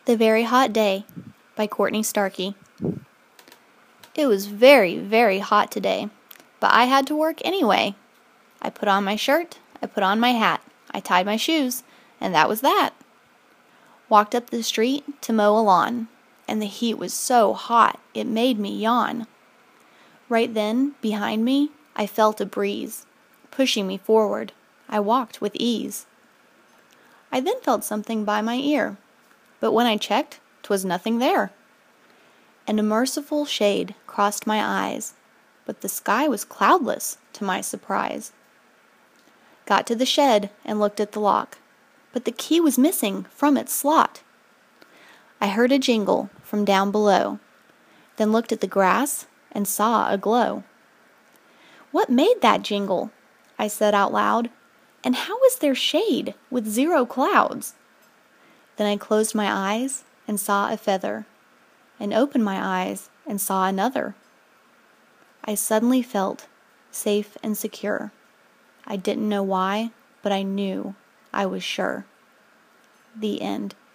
The Very Hot Day by Courtney Starkey. It was very, very hot today, but I had to work anyway. I put on my shirt, I put on my hat, I tied my shoes, and that was that. Walked up the street to mow a lawn, and the heat was so hot it made me yawn. Right then, behind me, I felt a breeze, pushing me forward. I walked with ease. I then felt something by my ear, but when I checked, 'twas nothing there. And a merciful shade crossed my eyes, but the sky was cloudless, to my surprise. Got to the shed and looked at the lock, but the key was missing from its slot. I heard a jingle from down below, then looked at the grass and saw a glow. "What made that jingle?" I said out loud, "and how is there shade with 0 clouds?" Then I closed my eyes and saw a feather, and opened my eyes and saw another. I suddenly felt safe and secure. I didn't know why, but I knew I was sure. The end.